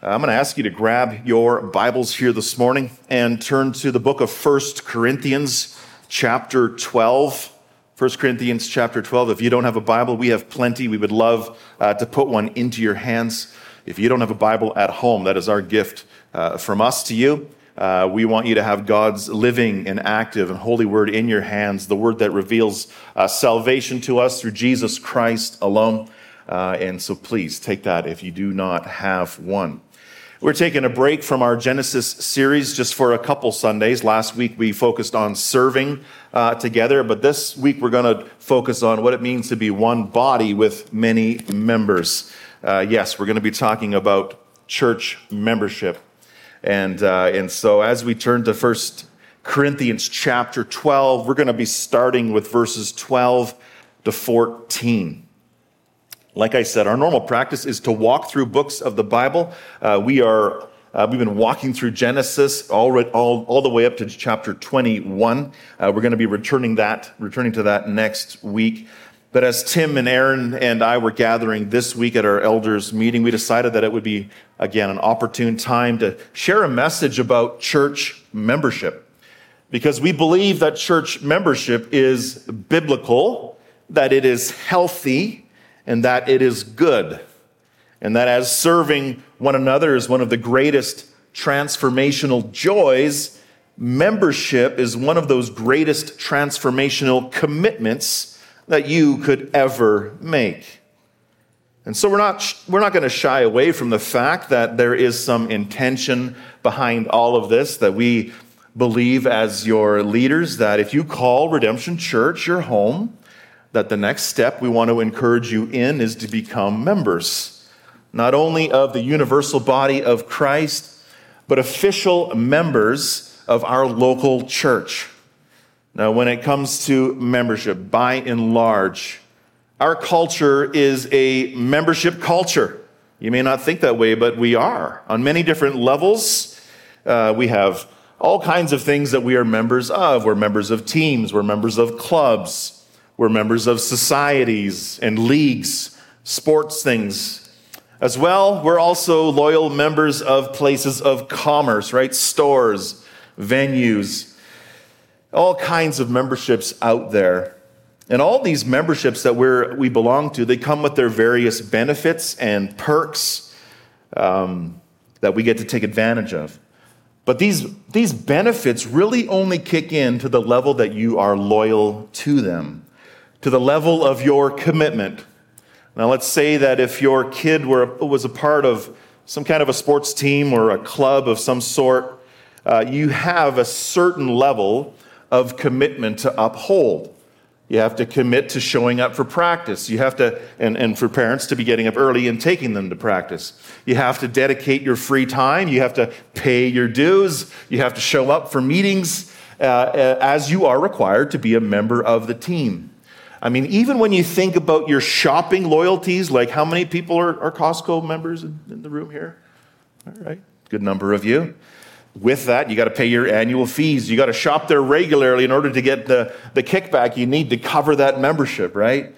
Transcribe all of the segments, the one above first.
I'm going to ask you to grab your Bibles here this morning and turn to the book of 1 Corinthians chapter 12. 1 Corinthians chapter 12. If you don't have a Bible, we have plenty. We would love to put one into your hands. If you don't have a Bible at home, that is our gift from us to you. We want you to have God's living and active and holy word in your hands, the word that reveals salvation to us through Jesus Christ alone. And so please take that if you do not have one. We're taking a break from our Genesis series just for a couple Sundays. Last week we focused on serving together, but this week we're going to focus on what it means to be one body with many members. Yes, we're going to be talking about church membership. And so as we turn to 1 Corinthians chapter 12, we're going to be starting with verses 12 to 14. Like I said, our normal practice is to walk through books of the Bible. We've been walking through Genesis all the way up to chapter 21. We're going to be returning to that next week. But as Tim and Aaron and I were gathering this week at our elders meeting, we decided that it would be, again, an opportune time to share a message about church membership. Because we believe that church membership is biblical, that it is healthy, and that it is good. And that as serving one another is one of the greatest transformational joys, membership is one of those greatest transformational commitments that you could ever make. And so we're not going to shy away from the fact that there is some intention behind all of this, that we believe as your leaders that if you call Redemption Church your home, that the next step we want to encourage you in is to become members, not only of the universal body of Christ, but official members of our local church. Now, when it comes to membership, by and large, our culture is a membership culture. You may not think that way, but we are. On many different levels, we have all kinds of things that we are members of. We're members of teams. We're members of clubs. We're members of societies and leagues, sports things. As well, we're also loyal members of places of commerce, right? Stores, venues, all kinds of memberships out there. And all these memberships that we belong to, they come with their various benefits and perks that we get to take advantage of. But these benefits really only kick in to the level that you are loyal to them, to the level of your commitment. Now, let's say that if your kid was a part of some kind of a sports team or a club of some sort, you have a certain level of commitment to uphold. You have to commit to showing up for practice. You have to, and for parents, to be getting up early and taking them to practice. You have to dedicate your free time. You have to pay your dues. You have to show up for meetings as you are required to be a member of the team. I mean, even when you think about your shopping loyalties, like how many people are Costco members in the room here? All right, good number of you. With that, you got to pay your annual fees. You got to shop there regularly in order to get the kickback you need to cover that membership, right?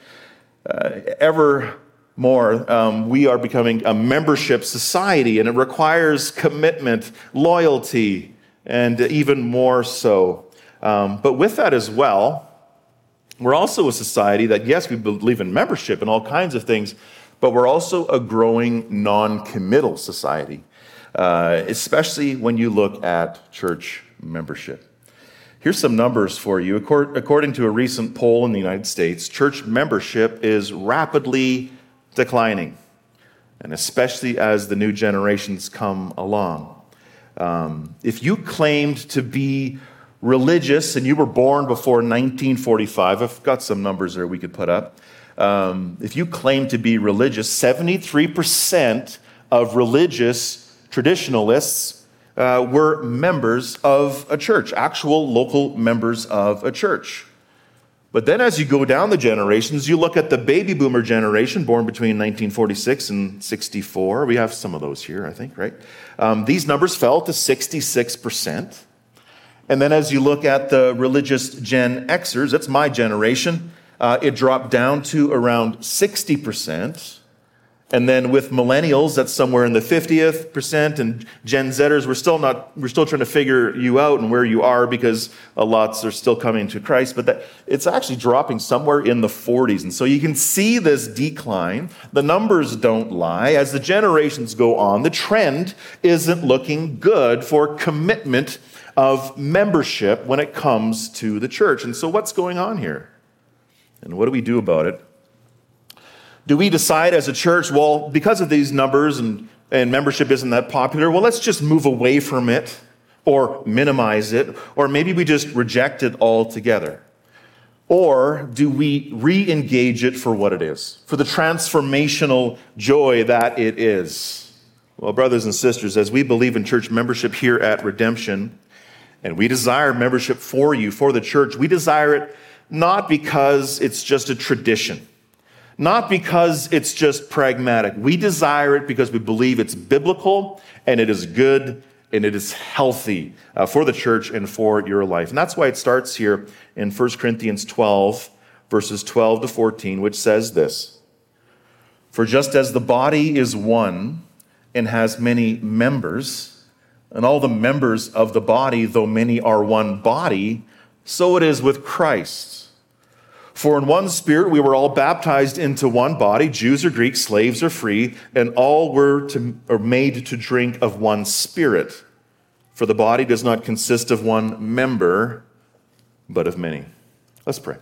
Ever more, we are becoming a membership society, and it requires commitment, loyalty, and even more so. But with that as well, we're also a society that, yes, we believe in membership and all kinds of things, but we're also a growing non-committal society, especially when you look at church membership. Here's some numbers for you. According to a recent poll in the United States, church membership is rapidly declining, and especially as the new generations come along. If you claimed to be religious, and you were born before 1945, I've got some numbers there we could put up. If you claim to be religious, 73% of religious traditionalists were members of a church, actual local members of a church. But then as you go down the generations, you look at the baby boomer generation born between 1946 and 64. We have some of those here, I think, right? These numbers fell to 66%. And then as you look at the religious Gen Xers, that's my generation, it dropped down to around 60%. And then with millennials, that's somewhere in the 50th percent, and Gen Zers, we're still trying to figure you out and where you are, because lots are still coming to Christ, but it's actually dropping somewhere in the 40s. And so you can see this decline. The numbers don't lie. As the generations go on, the trend isn't looking good for commitment of membership when it comes to the church. And so what's going on here? And what do we do about it? Do we decide as a church, well, because of these numbers and membership isn't that popular, well, let's just move away from it or minimize it, or maybe we just reject it altogether? Or do we re-engage it for what it is, for the transformational joy that it is? Well, brothers and sisters, as we believe in church membership here at Redemption, and we desire membership for you, for the church, we desire it not because it's just a tradition, not because it's just pragmatic. We desire it because we believe it's biblical and it is good and it is healthy for the church and for your life. And that's why it starts here in 1 Corinthians 12, verses 12 to 14, which says this: "For just as the body is one and has many members, and all the members of the body, though many, are one body, so it is with Christ. For in one Spirit we were all baptized into one body, Jews or Greeks, slaves or free, and all were made to drink of one Spirit. For the body does not consist of one member, but of many." Let's pray.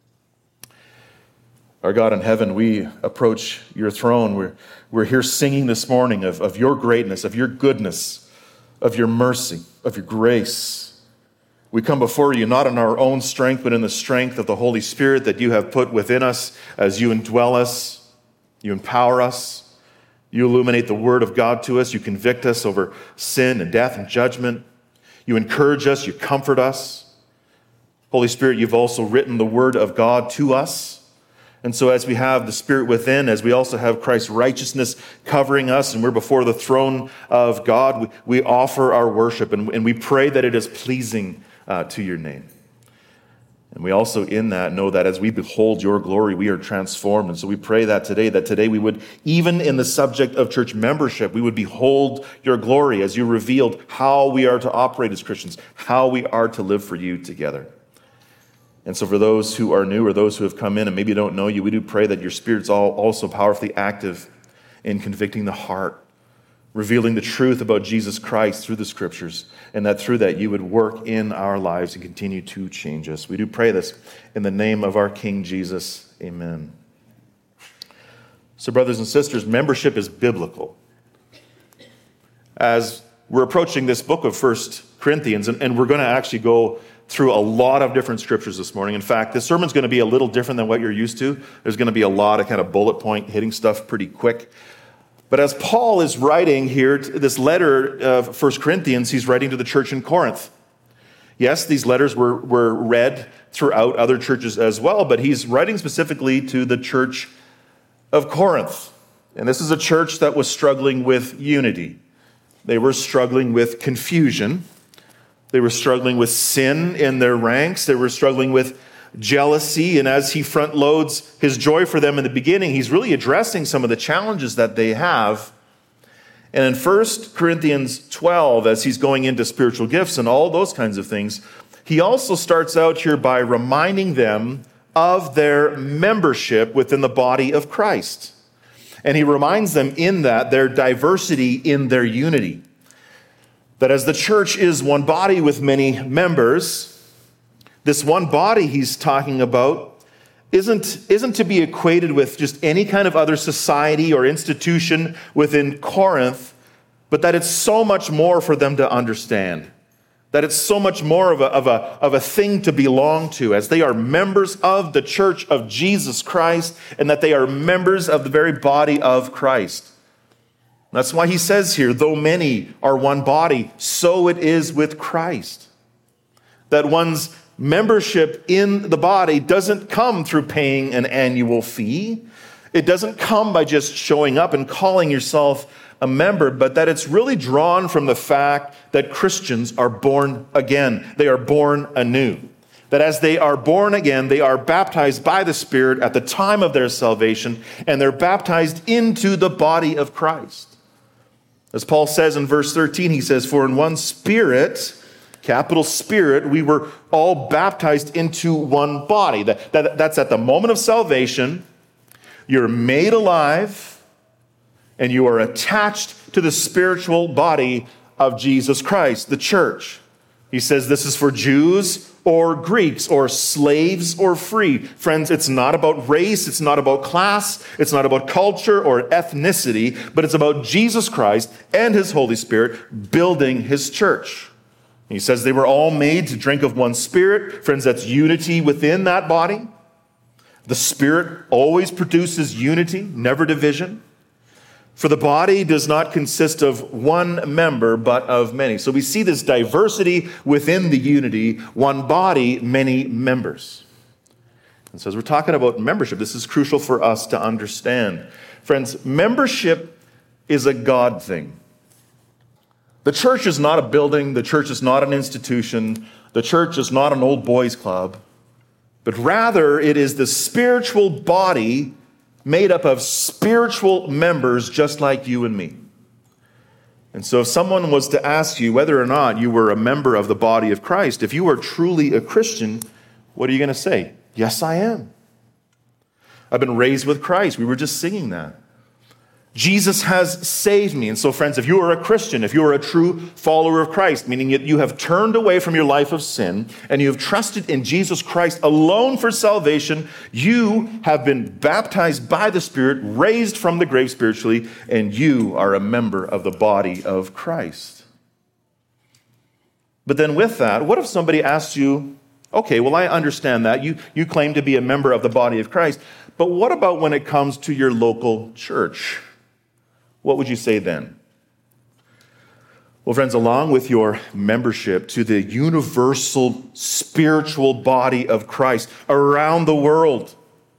Our God in heaven, we approach your throne. We're here singing this morning of your greatness, of your goodness, of your mercy, of your grace. We come before you not in our own strength, but in the strength of the Holy Spirit that you have put within us as you indwell us, you empower us, you illuminate the Word of God to us, you convict us over sin and death and judgment, you encourage us, you comfort us. Holy Spirit, you've also written the Word of God to us. And so as we have the Spirit within, as we also have Christ's righteousness covering us, and we're before the throne of God, we offer our worship, and we pray that it is pleasing to your name. And we also in that know that as we behold your glory, we are transformed. And so we pray that today we would, even in the subject of church membership, we would behold your glory as you revealed how we are to operate as Christians, how we are to live for you together. And so for those who are new or those who have come in and maybe don't know you, we do pray that your Spirit's also powerfully active in convicting the heart, revealing the truth about Jesus Christ through the Scriptures, and that through that you would work in our lives and continue to change us. We do pray this in the name of our King Jesus. Amen. So brothers and sisters, membership is biblical. As we're approaching this book of 1 Corinthians, and we're going to actually go through a lot of different scriptures this morning. In fact, this sermon's going to be a little different than what you're used to. There's going to be a lot of kind of bullet point hitting stuff pretty quick. But as Paul is writing here, this letter of 1 Corinthians, he's writing to the church in Corinth. Yes, these letters were read throughout other churches as well, but he's writing specifically to the church of Corinth. And this is a church that was struggling with unity. They were struggling with confusion. They were struggling with sin in their ranks. They were struggling with jealousy. And as he front loads his joy for them in the beginning, he's really addressing some of the challenges that they have. And in 1 Corinthians 12, as he's going into spiritual gifts and all those kinds of things, he also starts out here by reminding them of their membership within the body of Christ. And he reminds them in that their diversity in their unity. That as the church is one body with many members, this one body he's talking about isn't to be equated with just any kind of other society or institution within Corinth, but that it's so much more for them to understand. That it's so much more of a thing to belong to, as they are members of the church of Jesus Christ, and that they are members of the very body of Christ. That's why he says here, though many are one body, so it is with Christ. That one's membership in the body doesn't come through paying an annual fee. It doesn't come by just showing up and calling yourself a member, but that it's really drawn from the fact that Christians are born again. They are born anew. That as they are born again, they are baptized by the Spirit at the time of their salvation, and they're baptized into the body of Christ. As Paul says in verse 13, he says, "For in one Spirit," capital Spirit, "we were all baptized into one body." That's at the moment of salvation. You're made alive, and you are attached to the spiritual body of Jesus Christ, the church. He says this is for Jews or Greeks or slaves or free. Friends, it's not about race, it's not about class, it's not about culture or ethnicity, but it's about Jesus Christ and his Holy Spirit building his church. He says they were all made to drink of one Spirit. Friends, that's unity within that body. The Spirit always produces unity, never division. For the body does not consist of one member, but of many. So we see this diversity within the unity, one body, many members. And so as we're talking about membership, this is crucial for us to understand. Friends, membership is a God thing. The church is not a building. The church is not an institution. The church is not an old boys club. But rather, it is the spiritual body made up of spiritual members just like you and me. And so if someone was to ask you whether or not you were a member of the body of Christ, if you are truly a Christian, what are you going to say? Yes, I am. I've been raised with Christ. We were just singing that. Jesus has saved me. And so, friends, if you are a Christian, if you are a true follower of Christ, meaning you have turned away from your life of sin and you have trusted in Jesus Christ alone for salvation, you have been baptized by the Spirit, raised from the grave spiritually, and you are a member of the body of Christ. But then with that, what if somebody asks you, okay, well, I understand that. You claim to be a member of the body of Christ, but what about when it comes to your local church? What would you say then? Well, friends, along with your membership to the universal spiritual body of Christ around the world,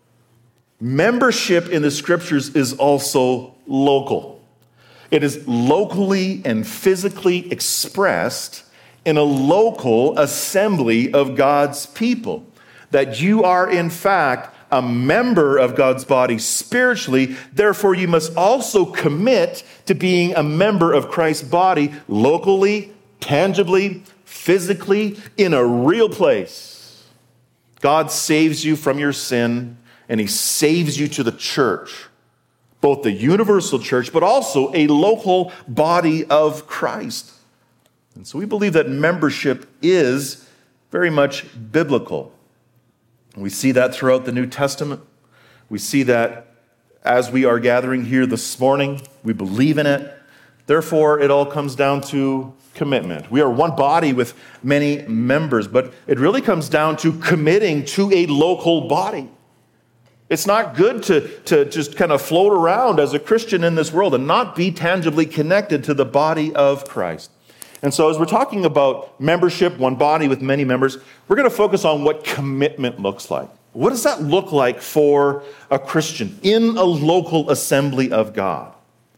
membership in the Scriptures is also local. It is locally and physically expressed in a local assembly of God's people. That you are, in fact, a member of God's body spiritually, therefore you must also commit to being a member of Christ's body locally, tangibly, physically, in a real place. God saves you from your sin, and he saves you to the church, both the universal church, but also a local body of Christ. And so we believe that membership is very much biblical. We see that throughout the New Testament. We see that as we are gathering here this morning, we believe in it. Therefore, it all comes down to commitment. We are one body with many members, but it really comes down to committing to a local body. It's not good to just kind of float around as a Christian in this world and not be tangibly connected to the body of Christ. And so as we're talking about membership, one body with many members, we're going to focus on what commitment looks like. What does that look like for a Christian in a local assembly of God?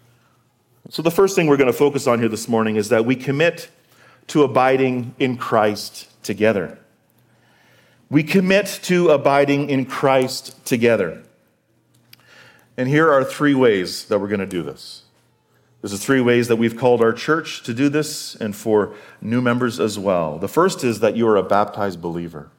So the first thing we're going to focus on here this morning is that we commit to abiding in Christ together. We commit to abiding in Christ together. And here are three ways that we're going to do this. There's the three ways that we've called our church to do this, and for new members as well. The first is that you are a baptized believer.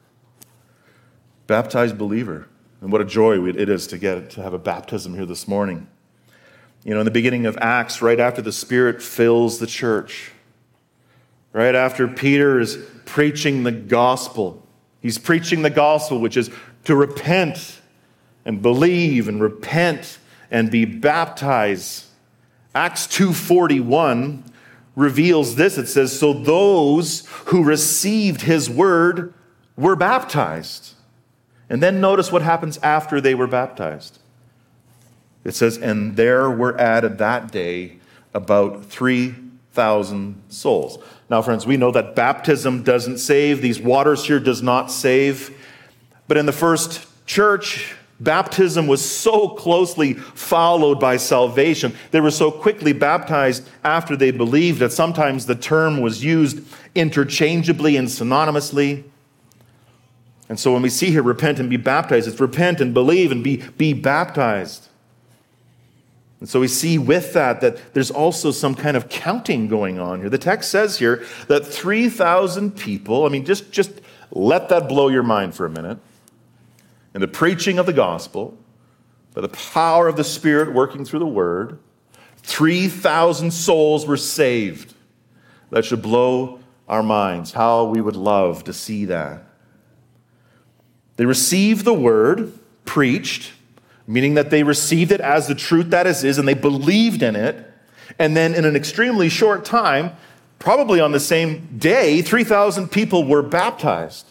Baptized believer. And what a joy it is to have a baptism here this morning. You know, in the beginning of Acts, right after the Spirit fills the church, right after Peter is preaching the gospel, he's preaching the gospel, which is to repent and believe and repent and be baptized. Acts 2:41 reveals this. It says, so those who received his word were baptized. And then notice what happens after they were baptized. It says, and there were added that day about 3,000 souls. Now, friends, we know that baptism doesn't save. These waters here does not save. But in the first church, baptism was so closely followed by salvation. They were so quickly baptized after they believed that sometimes the term was used interchangeably and synonymously. And so when we see here, repent and be baptized, it's repent and believe and be baptized. And so we see with that there's also some kind of counting going on here. The text says here that 3,000 people, just let that blow your mind for a minute. In the preaching of the gospel, by the power of the Spirit working through the word, 3,000 souls were saved. That should blow our minds. How we would love to see that. They received the word preached, meaning that they received it as the truth that it is, and they believed in it. And then in an extremely short time, probably on the same day, 3,000 people were baptized.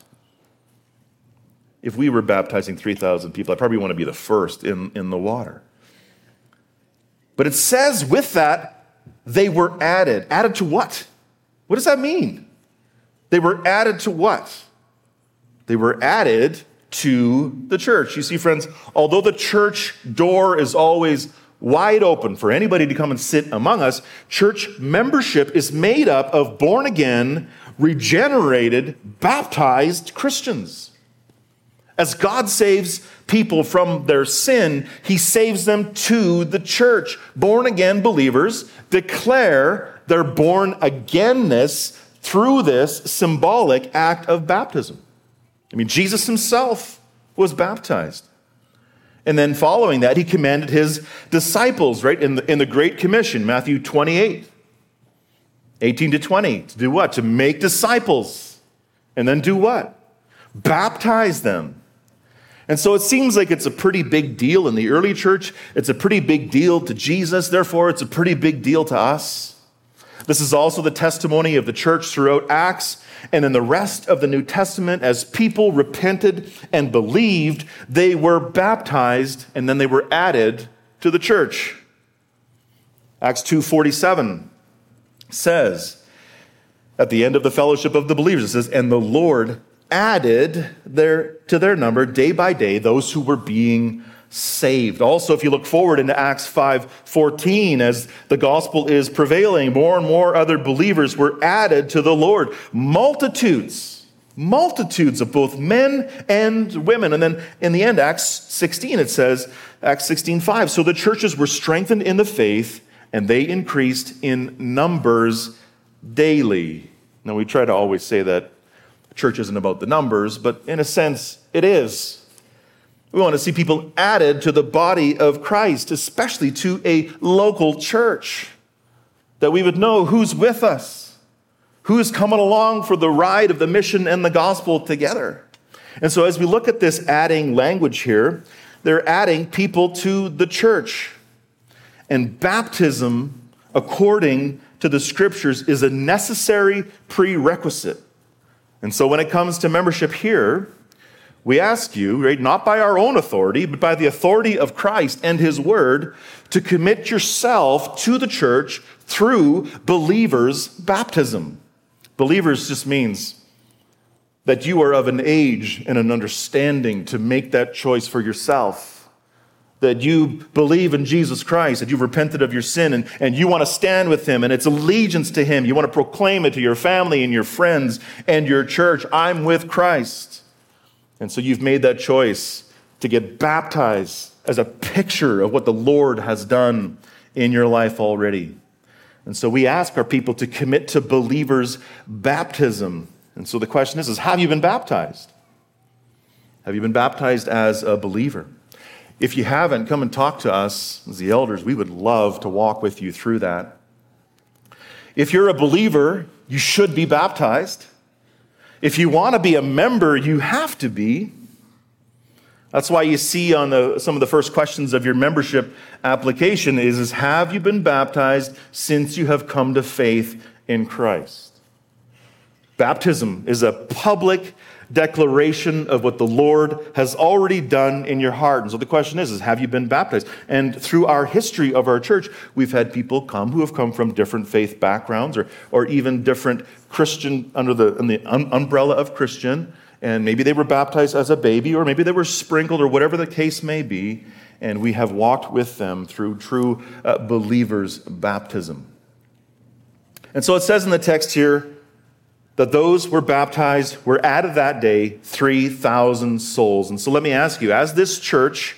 If we were baptizing 3,000 people, I probably want to be the first in the water. But it says with that, they were added. Added to what? What does that mean? They were added to what? They were added to the church. You see, friends, although the church door is always wide open for anybody to come and sit among us, church membership is made up of born-again, regenerated, baptized Christians. As God saves people from their sin, he saves them to the church. Born-again believers declare their born-againness through this symbolic act of baptism. Jesus himself was baptized. And then following that, he commanded his disciples, right, in the Great Commission, Matthew 28, 18 to 20, to do what? To make disciples. And then do what? Baptize them. And so it seems like it's a pretty big deal in the early church. It's a pretty big deal to Jesus. Therefore, it's a pretty big deal to us. This is also the testimony of the church throughout Acts and in the rest of the New Testament. As people repented and believed, they were baptized and then they were added to the church. Acts 2:47 says, at the end of the fellowship of the believers, it says, and the Lord added to their number day by day those who were being saved. Also, if you look forward into Acts 5:14, as the gospel is prevailing, more and more other believers were added to the Lord. Multitudes of both men and women. And then in the end, Acts 16, it says, Acts 16:5, so the churches were strengthened in the faith and they increased in numbers daily. Now, we try to always say that church isn't about the numbers, but in a sense, it is. We want to see people added to the body of Christ, especially to a local church, that we would know who's with us, who's coming along for the ride of the mission and the gospel together. And so as we look at this adding language here, they're adding people to the church. And baptism, according to the scriptures, is a necessary prerequisite. And so when it comes to membership here, we ask you, right, not by our own authority, but by the authority of Christ and his word, to commit yourself to the church through believers' baptism. Believers just means that you are of an age and an understanding to make that choice for yourself. That you believe in Jesus Christ, that you've repented of your sin, and you want to stand with him, and it's allegiance to him. You want to proclaim it to your family and your friends and your church. I'm with Christ. And so you've made that choice to get baptized as a picture of what the Lord has done in your life already. And so we ask our people to commit to believers' baptism. And so the question is have you been baptized? Have you been baptized as a believer? If you haven't, come and talk to us as the elders. We would love to walk with you through that. If you're a believer, you should be baptized. If you want to be a member, you have to be. That's why you see on some of the first questions of your membership application is have you been baptized since you have come to faith in Christ? Baptism is a public declaration of what the Lord has already done in your heart. And so the question is have you been baptized? And through our history of our church, we've had people come who have come from different faith backgrounds or even different Christian, under the umbrella of Christian. And maybe they were baptized as a baby, or maybe they were sprinkled, or whatever the case may be. And we have walked with them through true believers' baptism. And so it says in the text here, that those were baptized were added that day 3,000 souls. And so let me ask you, as this church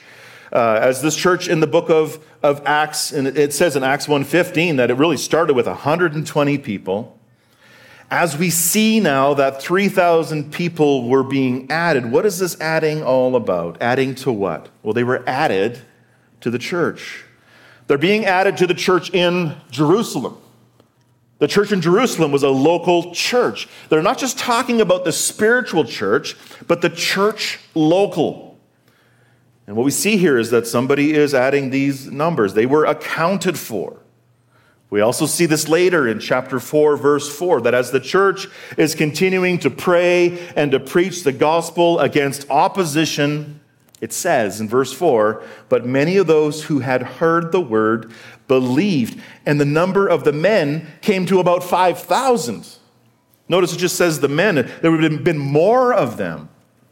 in the book of Acts, and it says in Acts 1:15 that it really started with 120 people. As we see now that 3,000 people were being added, what is this adding all about? Adding to what? Well, they were added to the church. They're being added to the church in Jerusalem. The church in Jerusalem was a local church. They're not just talking about the spiritual church, but the church local. And what we see here is that somebody is adding these numbers. They were accounted for. We also see this later in chapter 4, verse 4, that as the church is continuing to pray and to preach the gospel against opposition, it says in verse 4, but many of those who had heard the word believed, and the number of the men came to about 5,000. Notice it just says the men. There would have been more of them.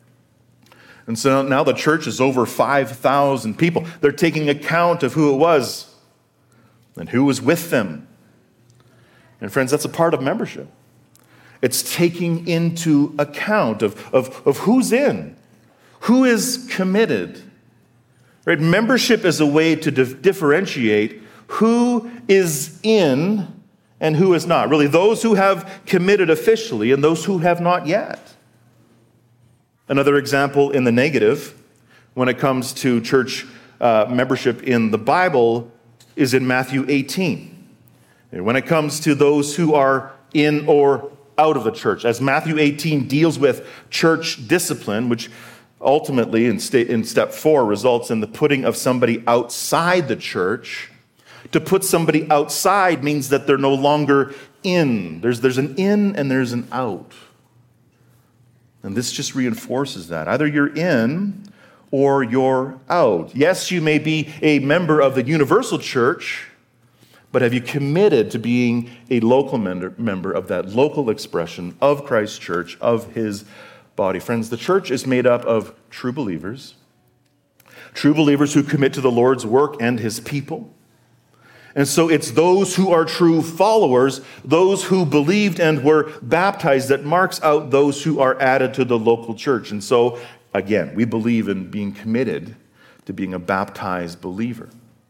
And so now the church is over 5,000 people. They're taking account of who it was and who was with them. And friends, that's a part of membership. It's taking into account of who's in, who is committed. Right? Membership is a way to differentiate who is in and who is not. Really, those who have committed officially and those who have not yet. Another example in the negative, when it comes to church membership in the Bible, is in Matthew 18. And when it comes to those who are in or out of the church, as Matthew 18 deals with church discipline, which ultimately in step 4 results in the putting of somebody outside the church. To put somebody outside means that they're no longer in. There's an in and there's an out. And this just reinforces that. Either you're in or you're out. Yes, you may be a member of the universal church, but have you committed to being a local member of that local expression of Christ's church, of his body? Friends, the church is made up of true believers who commit to the Lord's work and his people. And so it's those who are true followers, those who believed and were baptized, that marks out those who are added to the local church. And so, again, we believe in being committed to being a baptized believer.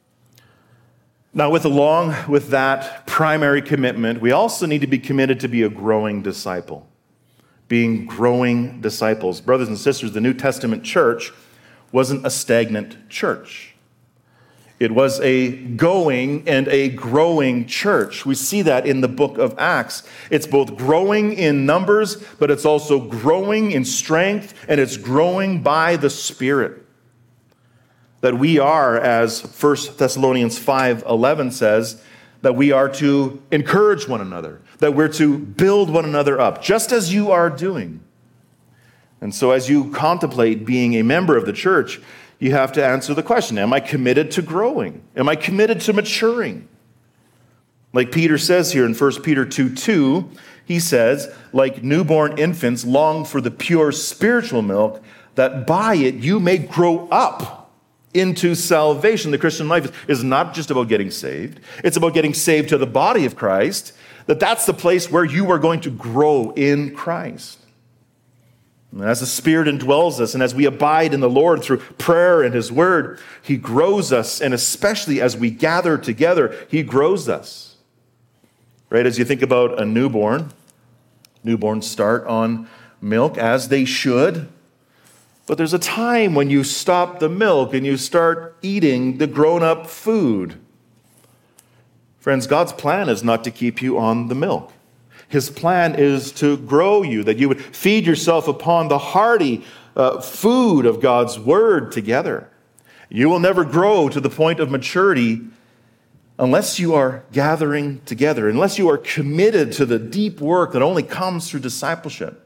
Now, along with that primary commitment, we also need to be committed to be a growing disciple. Being growing disciples. Brothers and sisters, the New Testament church wasn't a stagnant church. It was a going and a growing church. We see that in the book of Acts. It's both growing in numbers, but it's also growing in strength, and it's growing by the Spirit. That we are, as 1 Thessalonians 5:11 says, that we are to encourage one another, that we're to build one another up, just as you are doing. And so as you contemplate being a member of the church, you have to answer the question, am I committed to growing? Am I committed to maturing? Like Peter says here in 1 Peter 2:2, he says, like newborn infants long for the pure spiritual milk, that by it you may grow up into salvation. The Christian life is not just about getting saved. It's about getting saved to the body of Christ, that's the place where you are going to grow in Christ. And as the Spirit indwells us and as we abide in the Lord through prayer and his word, he grows us. And especially as we gather together, he grows us. Right? As you think about a newborn, newborns start on milk as they should. But there's a time when you stop the milk and you start eating the grown-up food. Friends, God's plan is not to keep you on the milk. His plan is to grow you, that you would feed yourself upon the hearty food of God's word together. You will never grow to the point of maturity unless you are gathering together, unless you are committed to the deep work that only comes through discipleship.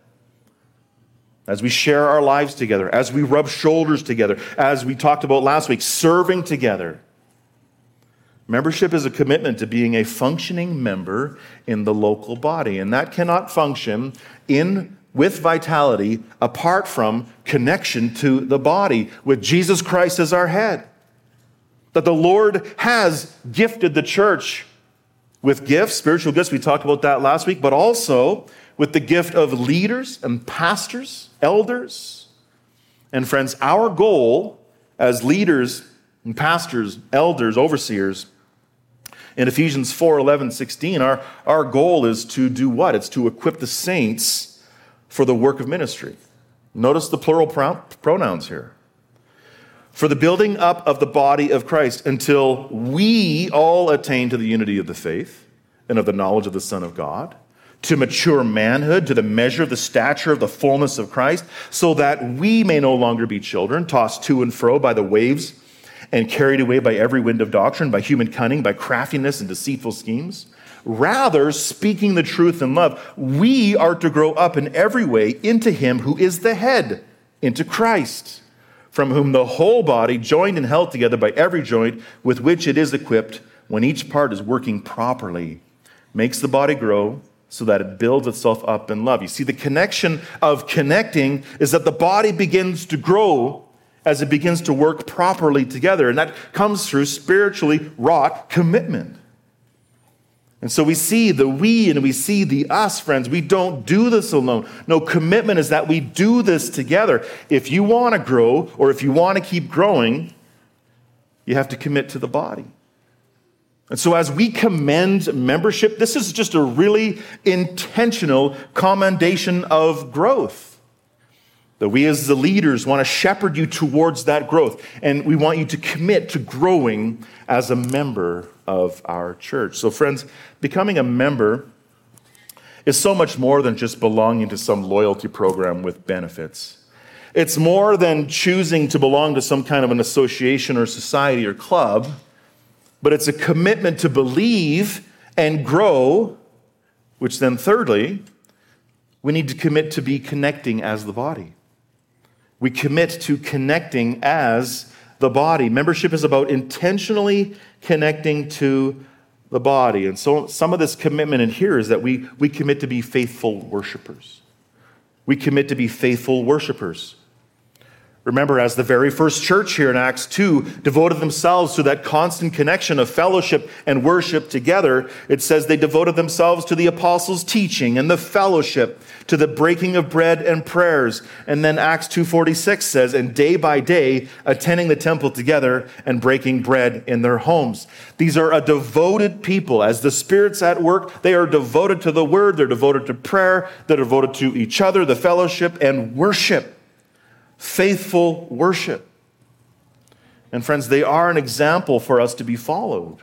As we share our lives together, as we rub shoulders together, as we talked about last week, serving together. Membership is a commitment to being a functioning member in the local body, and that cannot function with vitality apart from connection to the body, with Jesus Christ as our head. That the Lord has gifted the church with gifts, spiritual gifts, we talked about that last week, but also with the gift of leaders and pastors, elders. And friends, our goal as leaders and pastors, elders, overseers, in Ephesians 4:11-16, our goal is to do what? It's to equip the saints for the work of ministry. Notice the plural pronouns here. For the building up of the body of Christ until we all attain to the unity of the faith and of the knowledge of the Son of God, to mature manhood, to the measure of the stature of the fullness of Christ, so that we may no longer be children, tossed to and fro by the waves and carried away by every wind of doctrine, by human cunning, by craftiness and deceitful schemes. Rather, speaking the truth in love, we are to grow up in every way into him who is the head, into Christ, from whom the whole body, joined and held together by every joint with which it is equipped, when each part is working properly, makes the body grow so that it builds itself up in love. You see, the connection of connecting is that the body begins to grow as it begins to work properly together. And that comes through spiritually wrought commitment. And so we see the we and we see the us, friends. We don't do this alone. No, commitment is that we do this together. If you want to grow or if you want to keep growing, you have to commit to the body. And so as we commend membership, this is just a really intentional commendation of growth. That we as the leaders want to shepherd you towards that growth. And we want you to commit to growing as a member of our church. So friends, becoming a member is so much more than just belonging to some loyalty program with benefits. It's more than choosing to belong to some kind of an association or society or club, but it's a commitment to believe and grow, which then thirdly, we need to commit to be connecting as the body. We commit to connecting as the body. Membership is about intentionally connecting to the body. And so some of this commitment in here is that we commit to be faithful worshipers. We commit to be faithful worshipers. Remember, as the very first church here in Acts 2 devoted themselves to that constant connection of fellowship and worship together, it says they devoted themselves to the apostles' teaching and the fellowship, to the breaking of bread and prayers. And then Acts 2:46 says, and day by day, attending the temple together and breaking bread in their homes. These are a devoted people. As the Spirit's at work, they are devoted to the word, they're devoted to prayer, they're devoted to each other, the fellowship, and worship. Faithful worship. And friends, they are an example for us to be followed.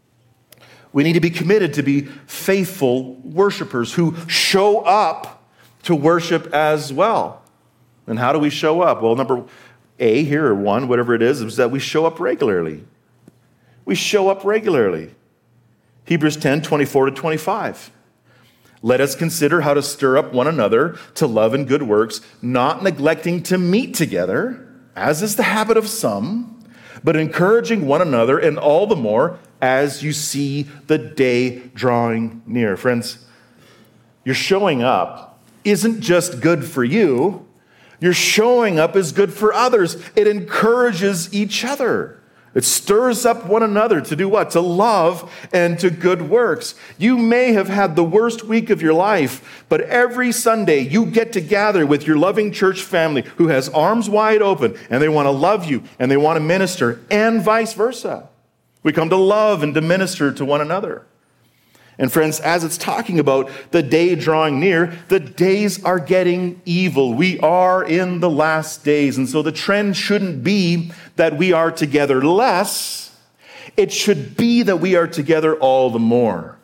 We need to be committed to be faithful worshipers who show up to worship as well. And how do we show up? Well, number A here, or one, whatever it is that we show up regularly. We show up regularly. Hebrews 10:24-25. Let us consider how to stir up one another to love and good works, not neglecting to meet together, as is the habit of some, but encouraging one another, and all the more as you see the day drawing near. Friends, your showing up isn't just good for you. Your showing up is good for others. It encourages each other. It stirs up one another to do what? To love and to good works. You may have had the worst week of your life, but every Sunday you get to gather with your loving church family who has arms wide open and they want to love you and they want to minister, and vice versa. We come to love and to minister to one another. And friends, as it's talking about the day drawing near, the days are getting evil. We are in the last days. And so the trend shouldn't be that we are together less. It should be that we are together all the more.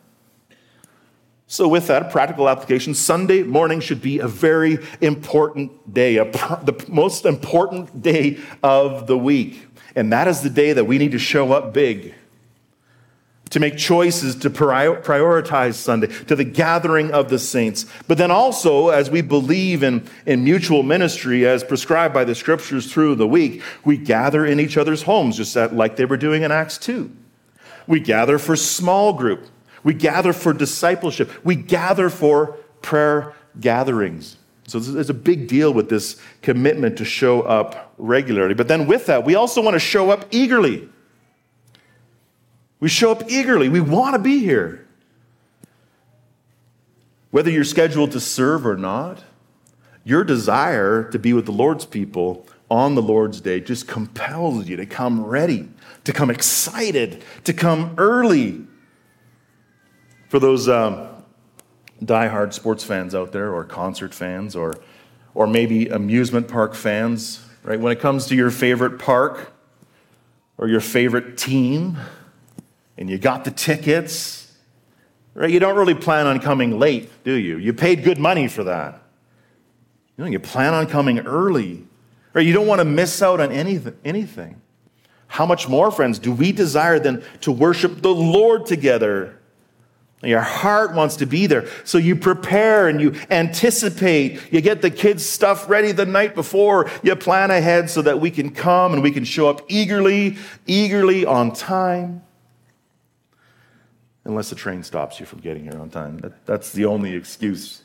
So with that, practical application, Sunday morning should be a very important day, the most important day of the week. And that is the day that we need to show up big, to make choices to prioritize Sunday, to the gathering of the saints. But then also, as we believe in mutual ministry as prescribed by the scriptures through the week, we gather in each other's homes, just like they were doing in Acts 2. We gather for small group. We gather for discipleship. We gather for prayer gatherings. So there's a big deal with this commitment to show up regularly. But then with that, we also want to show up eagerly. We show up eagerly. We want to be here. Whether you're scheduled to serve or not, your desire to be with the Lord's people on the Lord's day just compels you to come ready, to come excited, to come early. For those diehard sports fans out there, or concert fans, or maybe amusement park fans, right? When it comes to your favorite park or your favorite team, and you got the tickets, right? You don't really plan on coming late, do you? You paid good money for that. You plan on coming early, or you don't want to miss out on anything. How much more, friends, do we desire then to worship the Lord together? Your heart wants to be there, so you prepare and you anticipate. You get the kids' stuff ready the night before. You plan ahead so that we can come and we can show up eagerly on time. Unless the train stops you from getting here on time. That's the only excuse.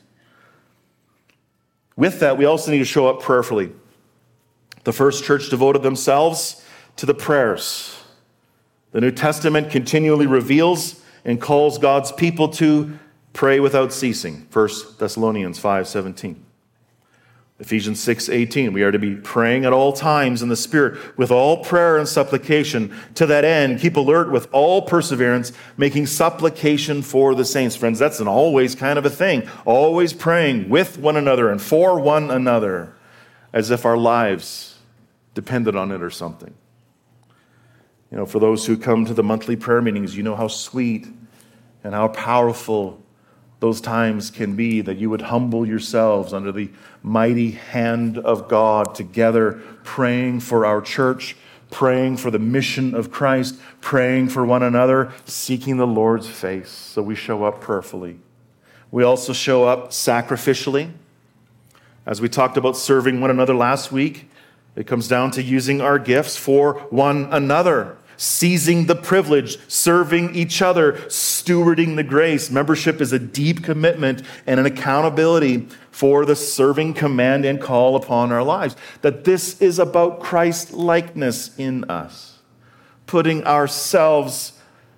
With that, we also need to show up prayerfully. The first church devoted themselves to the prayers. The New Testament continually reveals and calls God's people to pray without ceasing. 1 Thessalonians 5:17. Ephesians 6:18. We are to be praying at all times in the Spirit with all prayer and supplication. To that end, keep alert with all perseverance, making supplication for the saints. Friends, that's an always kind of a thing. Always praying with one another and for one another, as if our lives depended on it or something. For those who come to the monthly prayer meetings, you know how sweet and how powerful those times can be, that you would humble yourselves under the mighty hand of God together, praying for our church, praying for the mission of Christ, praying for one another, seeking the Lord's face. So we show up prayerfully. We also show up sacrificially. As we talked about serving one another last week, it comes down to using our gifts for one another, seizing the privilege, serving each other, stewarding the grace. Membership is a deep commitment and an accountability for the serving command and call upon our lives. That this is about Christ-likeness in us, putting others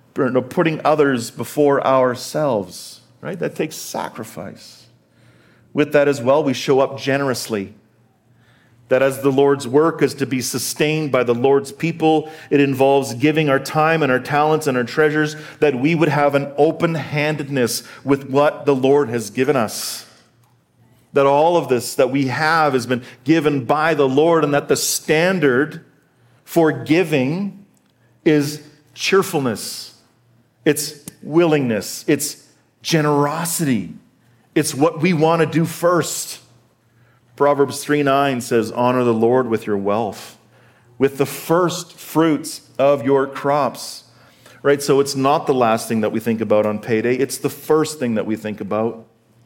before ourselves, right? That takes sacrifice. With that as well, we show up generously. That as the Lord's work is to be sustained by the Lord's people, it involves giving our time and our talents and our treasures, that we would have an open-handedness with what the Lord has given us. That all of this that we have has been given by the Lord, and that the standard for giving is cheerfulness. It's willingness. It's generosity. It's what we want to do first. Proverbs 3:9 says, honor the Lord with your wealth, with the first fruits of your crops. Right? So it's not the last thing that we think about on payday. It's the first thing that we think about.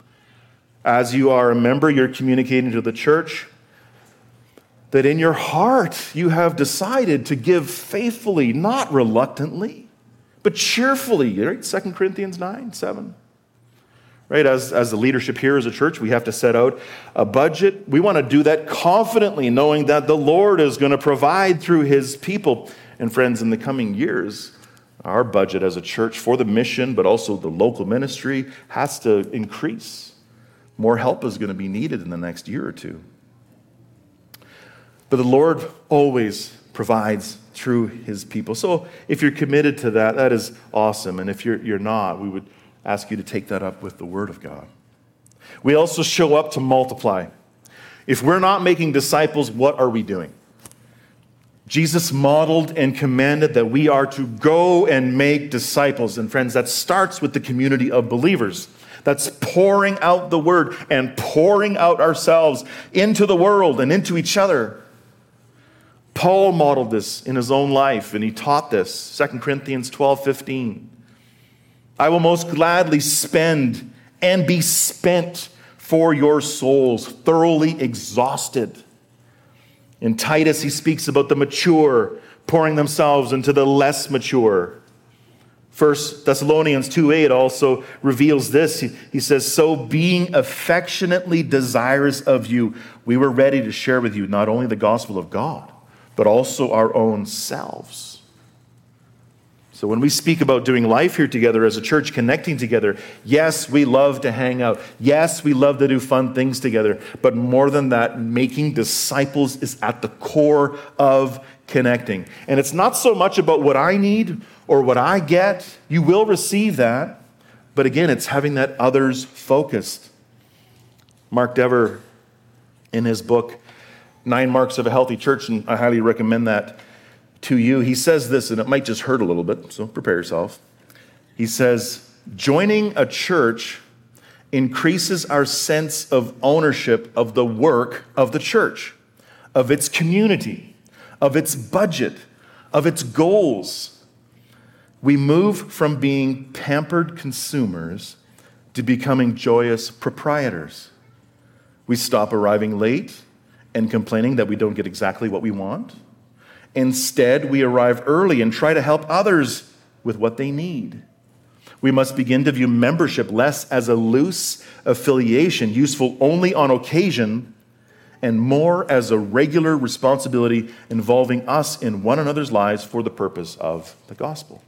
As you are a member, you're communicating to the church that in your heart you have decided to give faithfully, not reluctantly, but cheerfully. Right? 2 Corinthians 9:7. Right, as the leadership here as a church, we have to set out a budget. We want to do that confidently, knowing that the Lord is going to provide through his people. And friends, in the coming years, our budget as a church for the mission, but also the local ministry, has to increase. More help is going to be needed in the next year or two. But the Lord always provides through his people. So if you're committed to that, that is awesome. And if you're not, we would ask you to take that up with the Word of God. We also show up to multiply. If we're not making disciples, what are we doing? Jesus modeled and commanded that we are to go and make disciples. And friends, that starts with the community of believers. That's pouring out the Word and pouring out ourselves into the world and into each other. Paul modeled this in his own life, and he taught this. 2 Corinthians 12:15. I will most gladly spend and be spent for your souls, thoroughly exhausted. In Titus, he speaks about the mature pouring themselves into the less mature. 1 Thessalonians 2:8 also reveals this. He says, so being affectionately desirous of you, we were ready to share with you not only the gospel of God, but also our own selves. So when we speak about doing life here together as a church, connecting together, yes, we love to hang out. Yes, we love to do fun things together. But more than that, making disciples is at the core of connecting. And it's not so much about what I need or what I get. You will receive that. But again, it's having that others focused. Mark Dever, in his book, 9 Marks of a Healthy Church, and I highly recommend that to you. He says this, and it might just hurt a little bit, so prepare yourself. He says, joining a church increases our sense of ownership of the work of the church, of its community, of its budget, of its goals. We move from being pampered consumers to becoming joyous proprietors. We stop arriving late and complaining that we don't get exactly what we want. Instead, we arrive early and try to help others with what they need. We must begin to view membership less as a loose affiliation, useful only on occasion, and more as a regular responsibility involving us in one another's lives for the purpose of the gospel.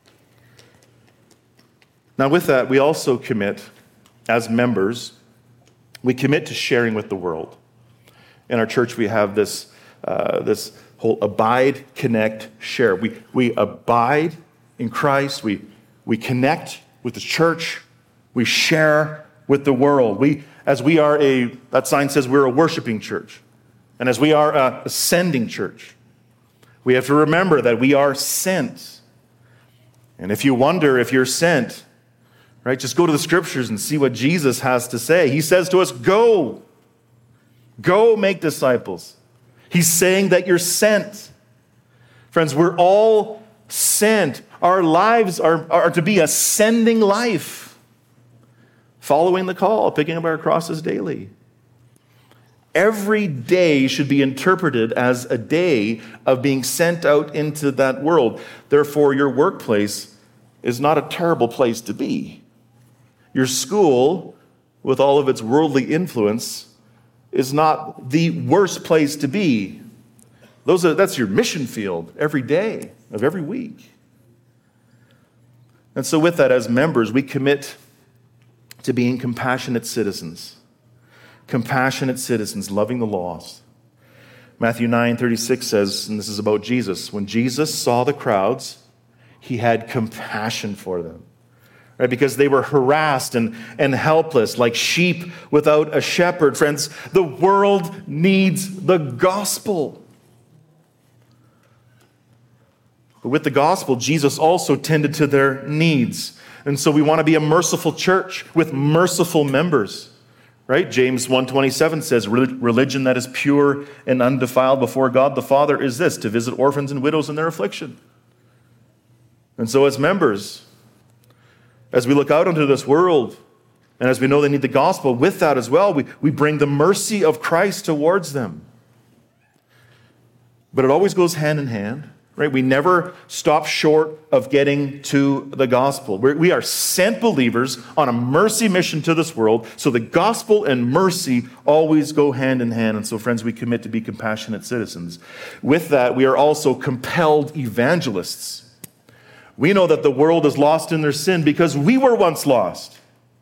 Now, with that, we also commit, as members, we commit to sharing with the world. In our church, we have this whole abide, connect, share. We abide in Christ. We connect with the church. We share with the world. That sign says we're a worshiping church. And as we are an ascending church, we have to remember that we are sent. And if you wonder if you're sent, right, just go to the scriptures and see what Jesus has to say. He says to us, go make disciples. He's saying that you're sent. Friends, we're all sent. Our lives are to be a sending life, following the call, picking up our crosses daily. Every day should be interpreted as a day of being sent out into that world. Therefore, your workplace is not a terrible place to be. Your school, with all of its worldly influence, is not the worst place to be. That's your mission field every day of every week. And so with that, as members, we commit to being compassionate citizens. Compassionate citizens, loving the lost. Matthew 9:36 says, and this is about Jesus, when Jesus saw the crowds, he had compassion for them. Right, because they were harassed and helpless, like sheep without a shepherd. Friends, the world needs the gospel. But with the gospel, Jesus also tended to their needs. And so we want to be a merciful church with merciful members. Right? James 1:27 says, religion that is pure and undefiled before God the Father is this, to visit orphans and widows in their affliction. And so as members, as we look out into this world, and as we know they need the gospel, with that as well, we bring the mercy of Christ towards them. But it always goes hand in hand, right? We never stop short of getting to the gospel. We are sent believers on a mercy mission to this world, so the gospel and mercy always go hand in hand. And so, friends, we commit to be compassionate citizens. With that, we are also compelled evangelists. We know that the world is lost in their sin because we were once lost.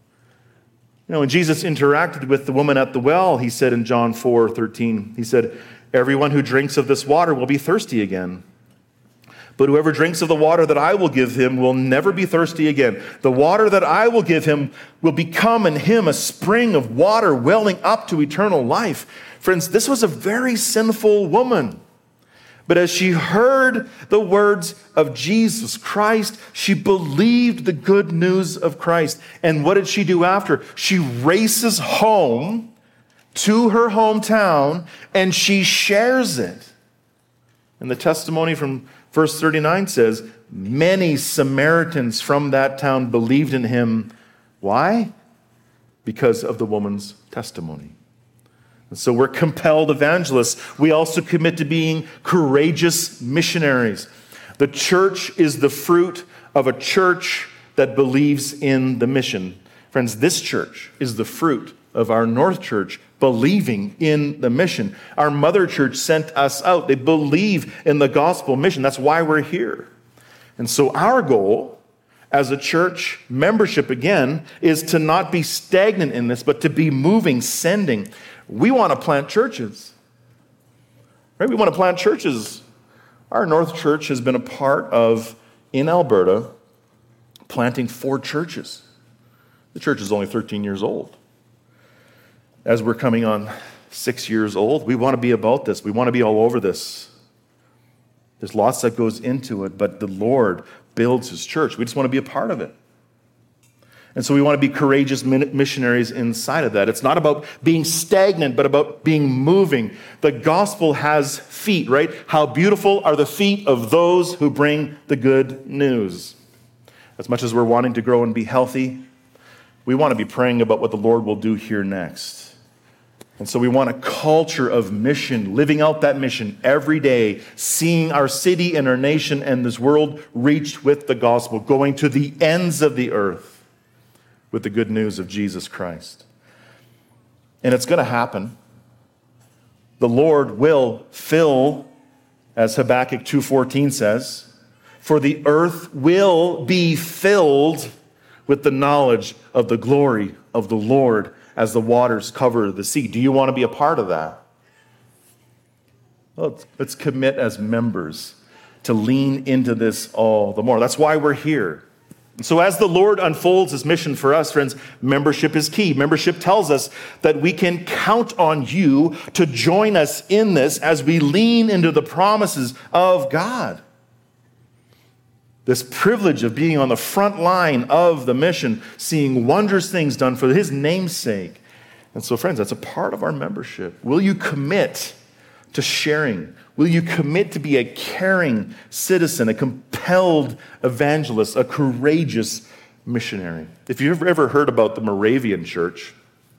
When Jesus interacted with the woman at the well, he said in John 4:13, he said, everyone who drinks of this water will be thirsty again. But whoever drinks of the water that I will give him will never be thirsty again. The water that I will give him will become in him a spring of water welling up to eternal life. Friends, this was a very sinful woman. But as she heard the words of Jesus Christ, she believed the good news of Christ. And what did she do after? She races home to her hometown and she shares it. And the testimony from verse 39 says, many Samaritans from that town believed in him. Why? Because of the woman's testimony. And so we're compelled evangelists. We also commit to being courageous missionaries. The church is the fruit of a church that believes in the mission. Friends, this church is the fruit of our North Church believing in the mission. Our mother church sent us out. They believe in the gospel mission. That's why we're here. And so our goal as a church membership, again, is to not be stagnant in this, but to be moving, sending. We want to plant churches. Right? We want to plant churches. Our North Church has been a part of, in Alberta, planting 4 churches. The church is only 13 years old. As we're coming on 6 years old, we want to be about this. We want to be all over this. There's lots that goes into it, but the Lord builds his church. We just want to be a part of it. And so we want to be courageous missionaries inside of that. It's not about being stagnant, but about being moving. The gospel has feet, right? How beautiful are the feet of those who bring the good news. As much as we're wanting to grow and be healthy, we want to be praying about what the Lord will do here next. And so we want a culture of mission, living out that mission every day, seeing our city and our nation and this world reached with the gospel, going to the ends of the earth with the good news of Jesus Christ. And it's going to happen. The Lord will fill, as Habakkuk 2:14 says, for the earth will be filled with the knowledge of the glory of the Lord as the waters cover the sea. Do you want to be a part of that? Well, let's commit as members to lean into this all the more. That's why we're here. And so as the Lord unfolds his mission for us, friends, membership is key. Membership tells us that we can count on you to join us in this as we lean into the promises of God. This privilege of being on the front line of the mission, seeing wondrous things done for his name's sake. And so, friends, that's a part of our membership. Will you commit to sharing? Will you commit to be a caring citizen, a compelled evangelist, a courageous missionary? If you've ever heard about the Moravian Church,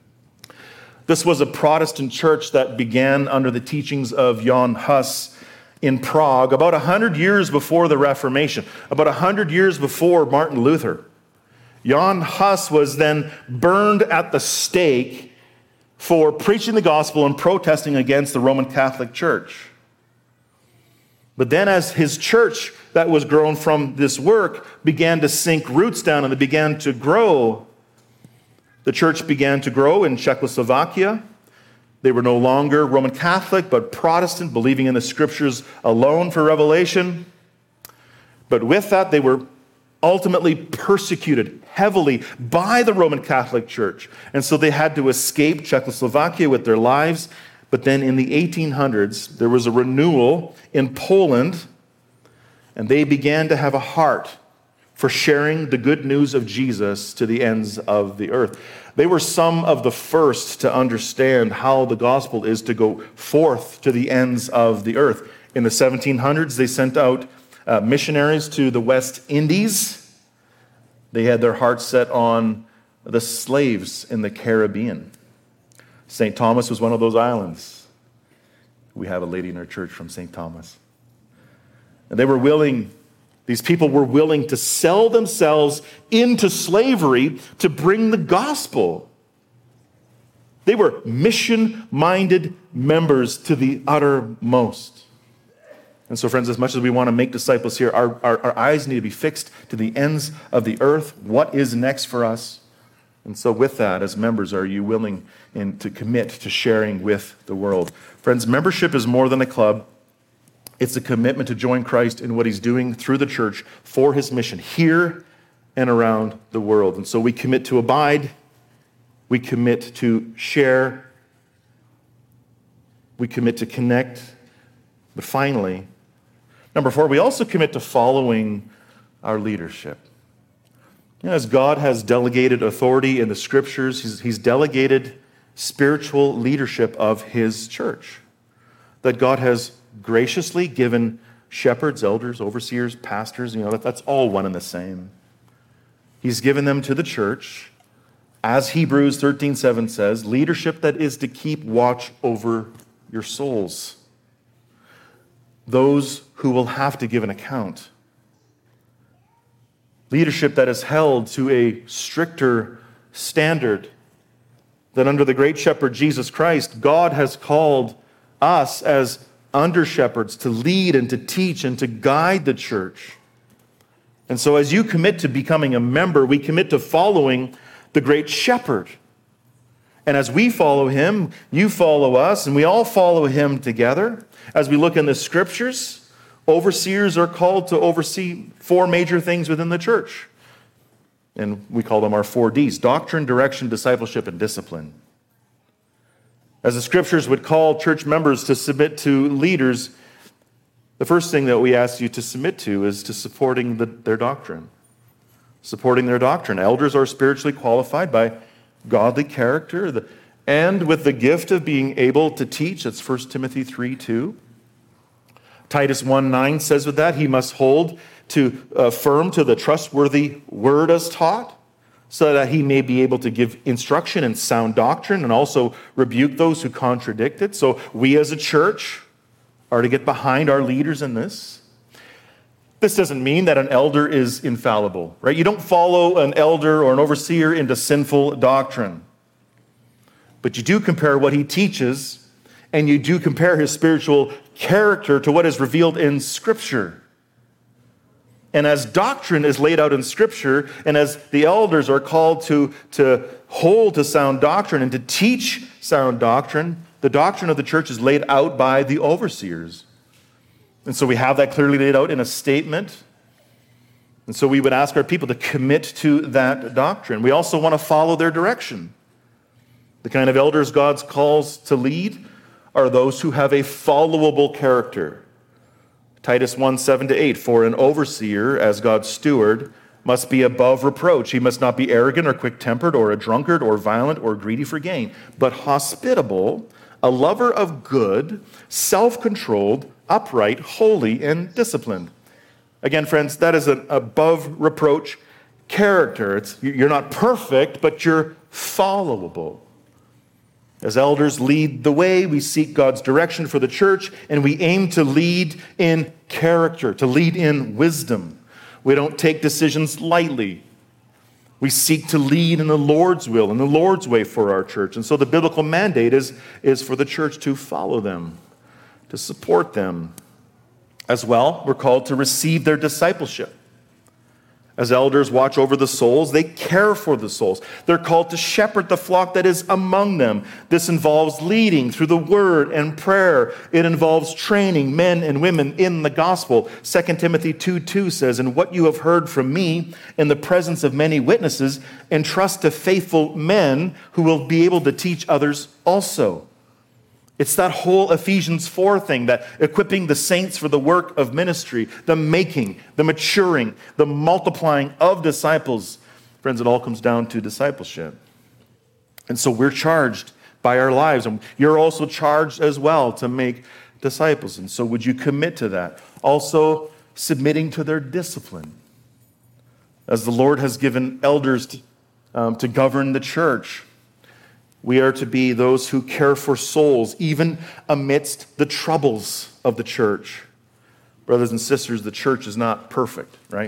this was a Protestant church that began under the teachings of Jan Hus in Prague about 100 years before the Reformation, about 100 years before Martin Luther. Jan Hus was then burned at the stake for preaching the gospel and protesting against the Roman Catholic Church. But then as his church that was grown from this work began to sink roots down and it began to grow, the church began to grow in Czechoslovakia. They were no longer Roman Catholic, but Protestant, believing in the scriptures alone for revelation. But with that, they were ultimately persecuted heavily by the Roman Catholic Church. And so they had to escape Czechoslovakia with their lives. But then in the 1800s, there was a renewal in Poland, and they began to have a heart for sharing the good news of Jesus to the ends of the earth. They were some of the first to understand how the gospel is to go forth to the ends of the earth. In the 1700s, they sent out missionaries to the West Indies. They had their hearts set on the slaves in the Caribbean. St. Thomas was one of those islands. We have a lady in our church from St. Thomas. And they were willing, these people were willing to sell themselves into slavery to bring the gospel. They were mission-minded members to the uttermost. And so, friends, as much as we want to make disciples here, our eyes need to be fixed to the ends of the earth. What is next for us? And so with that, as members, are you willing to commit to sharing with the world? Friends, membership is more than a club. It's a commitment to join Christ in what he's doing through the church for his mission here and around the world. And so we commit to abide. We commit to share. We commit to connect. But finally, number 4, we also commit to following our leadership. As God has delegated authority in the scriptures, he's delegated spiritual leadership of his church. That God has graciously given shepherds, elders, overseers, pastors, that's all one and the same. He's given them to the church, as Hebrews 13:7 says, leadership that is to keep watch over your souls. Those who will have to give an account. Leadership that is held to a stricter standard than under the great shepherd Jesus Christ. God has called us as under shepherds to lead and to teach and to guide the church. And so as you commit to becoming a member, we commit to following the great shepherd. And as we follow him, you follow us, and we all follow him together. As we look in the scriptures, overseers are called to oversee 4 major things within the church. And we call them our 4 Ds: doctrine, direction, discipleship, and discipline. As the scriptures would call church members to submit to leaders, the first thing that we ask you to submit to is to supporting their doctrine. Supporting their doctrine. Elders are spiritually qualified by godly character and with the gift of being able to teach. That's 1 Timothy 3:2. Titus 1:9 says with that, he must hold firm to the trustworthy word as taught, so that he may be able to give instruction in sound doctrine and also rebuke those who contradict it. So we as a church are to get behind our leaders in this. This doesn't mean that an elder is infallible, right? You don't follow an elder or an overseer into sinful doctrine. But you do compare what he teaches, and you do compare his spiritual character to what is revealed in Scripture. And as doctrine is laid out in Scripture, and as the elders are called to hold to sound doctrine and to teach sound doctrine, the doctrine of the church is laid out by the overseers. And so we have that clearly laid out in a statement. And so we would ask our people to commit to that doctrine. We also want to follow their direction. The kind of elders God calls to lead are those who have a followable character. Titus 1:7-8, for an overseer, as God's steward, must be above reproach. He must not be arrogant or quick-tempered or a drunkard or violent or greedy for gain, but hospitable, a lover of good, self-controlled, upright, holy, and disciplined. Again, friends, that is an above reproach character. You're not perfect, but you're followable. As elders lead the way, we seek God's direction for the church, and we aim to lead in character, to lead in wisdom. We don't take decisions lightly. We seek to lead in the Lord's will, in the Lord's way for our church. And so the biblical mandate is for the church to follow them, to support them. As well, we're called to receive their discipleship. As elders watch over the souls, they care for the souls. They're called to shepherd the flock that is among them. This involves leading through the word and prayer. It involves training men and women in the gospel. 2 Timothy 2:2 says, and what you have heard from me in the presence of many witnesses, entrust to faithful men who will be able to teach others also. It's that whole Ephesians 4 thing, that equipping the saints for the work of ministry, the making, the maturing, the multiplying of disciples. Friends, it all comes down to discipleship. And so we're charged by our lives, and you're also charged as well to make disciples. And so would you commit to that? Also, submitting to their discipline. As the Lord has given elders to govern the church, we are to be those who care for souls, even amidst the troubles of the church. Brothers and sisters, the church is not perfect, right?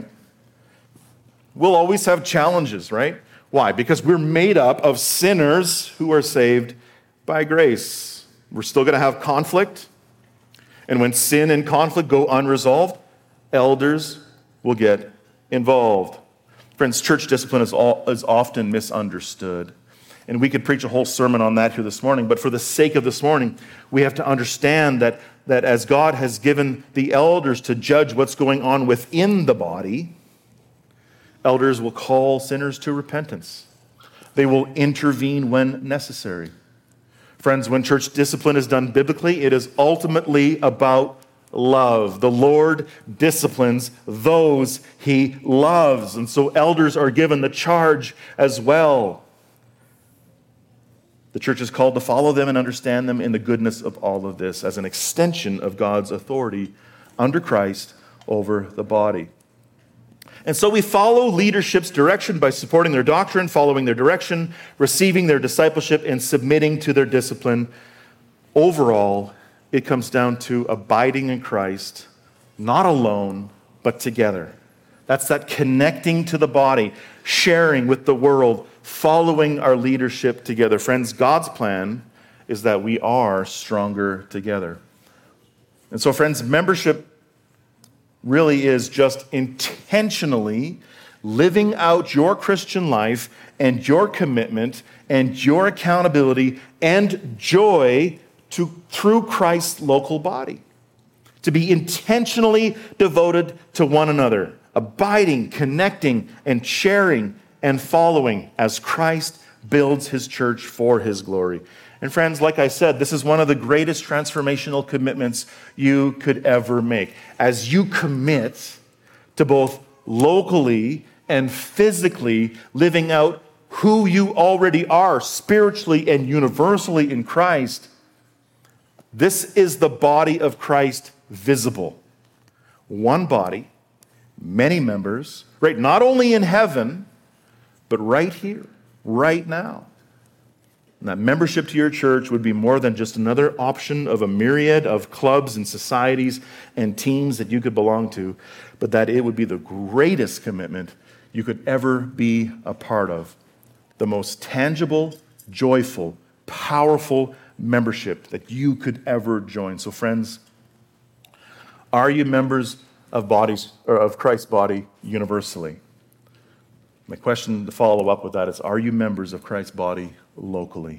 We'll always have challenges, right? Why? Because we're made up of sinners who are saved by grace. We're still going to have conflict. And when sin and conflict go unresolved, elders will get involved. Friends, church discipline is often misunderstood. And we could preach a whole sermon on that here this morning. But for the sake of this morning, we have to understand that as God has given the elders to judge what's going on within the body, elders will call sinners to repentance. They will intervene when necessary. Friends, when church discipline is done biblically, it is ultimately about love. The Lord disciplines those he loves. And so elders are given the charge as well. The church is called to follow them and understand them in the goodness of all of this as an extension of God's authority under Christ over the body. And so we follow leadership's direction by supporting their doctrine, following their direction, receiving their discipleship, and submitting to their discipline. Overall, it comes down to abiding in Christ, not alone, but together. That's that connecting to the body, sharing with the world, following our leadership together. Friends, God's plan is that we are stronger together. And so, friends, membership really is just intentionally living out your Christian life and your commitment and your accountability and joy through Christ's local body. To be intentionally devoted to one another, abiding, connecting, and sharing and following as Christ builds his church for his glory. And friends, like I said, this is one of the greatest transformational commitments you could ever make. As you commit to both locally and physically living out who you already are spiritually and universally in Christ, this is the body of Christ visible. One body, many members, right? Not only in heaven, but right here, right now. And that membership to your church would be more than just another option of a myriad of clubs and societies and teams that you could belong to, but that it would be the greatest commitment you could ever be a part of. The most tangible, joyful, powerful membership that you could ever join. So friends, are you members of Christ's body universally? My question to follow up with that is, are you members of Christ's body locally?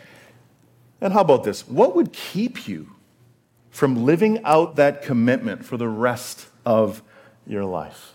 And how about this? What would keep you from living out that commitment for the rest of your life?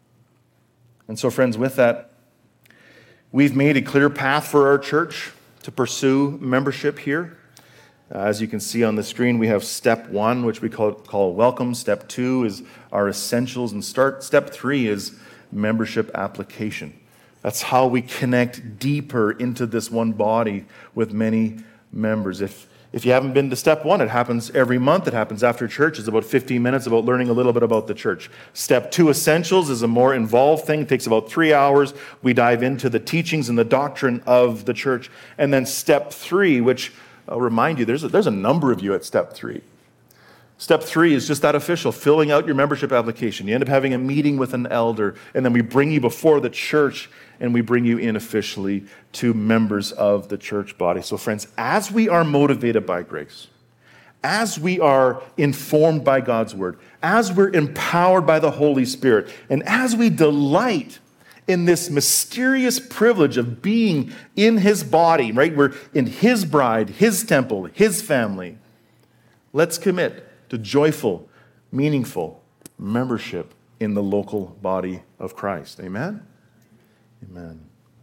And so, friends, with that, we've made a clear path for our church to pursue membership here. As you can see on the screen, we have step 1, which we call welcome. Step 2 is our essentials. And step 3 is membership application. That's how we connect deeper into this one body with many members. If you haven't been to step 1, it happens every month. It happens after church. It's about 15 minutes about learning a little bit about the church. Step 2, essentials, is a more involved thing. It takes about 3 hours. We dive into the teachings and the doctrine of the church. And then step 3, which I'll remind you, there's a number of you at step 3. Step 3 is just that official, filling out your membership application. You end up having a meeting with an elder, and then we bring you before the church, and we bring you in officially to members of the church body. So friends, as we are motivated by grace, as we are informed by God's word, as we're empowered by the Holy Spirit, and as we delight in this mysterious privilege of being in his body, right? We're in his bride, his temple, his family. Let's commit to joyful, meaningful membership in the local body of Christ. Amen? Amen.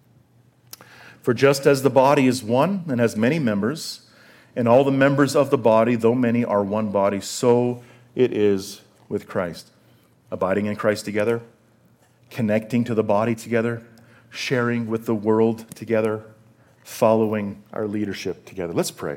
For just as the body is one and has many members, and all the members of the body, though many, are one body, so it is with Christ. Abiding in Christ together, connecting to the body together, sharing with the world together, following our leadership together. Let's pray.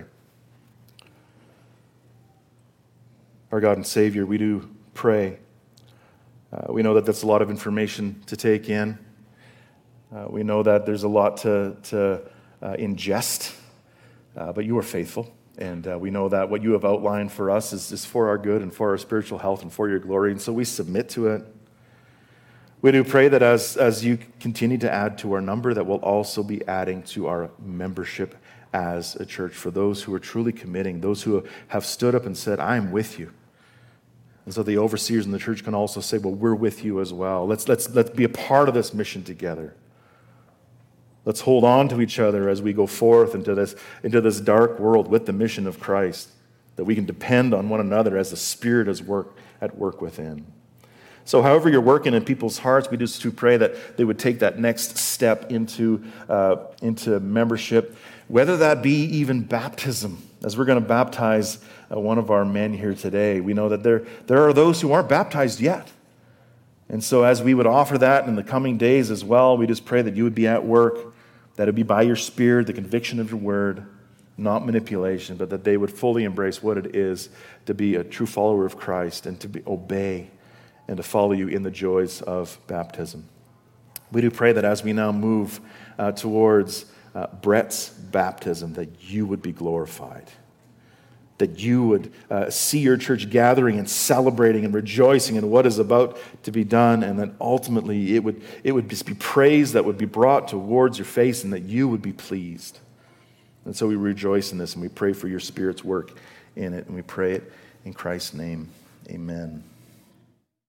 Our God and Savior, we do pray. We know that that's a lot of information to take in. We know that there's a lot to ingest, but you are faithful. And we know that what you have outlined for us is for our good and for our spiritual health and for your glory. And so we submit to it. We do pray that as you continue to add to our number, that we'll also be adding to our membership as a church for those who are truly committing, those who have stood up and said, I'm with you. And so the overseers in the church can also say, well, we're with you as well. Let's be a part of this mission together. Let's hold on to each other as we go forth into this dark world with the mission of Christ, that we can depend on one another as the Spirit is at work within. So however you're working in people's hearts, we just to pray that they would take that next step into membership, whether that be even baptism. As we're going to baptize one of our men here today, we know that there are those who aren't baptized yet. And so as we would offer that in the coming days as well, we just pray that you would be at work, that it would be by your Spirit, the conviction of your word, not manipulation, but that they would fully embrace what it is to be a true follower of Christ and to obey and to follow you in the joys of baptism. We do pray that as we now move towards Brett's baptism, that you would be glorified, that you would see your church gathering and celebrating and rejoicing in what is about to be done, and that ultimately it would just be praise that would be brought towards your face and that you would be pleased. And so we rejoice in this and we pray for your Spirit's work in it, and we pray it in Christ's name. Amen.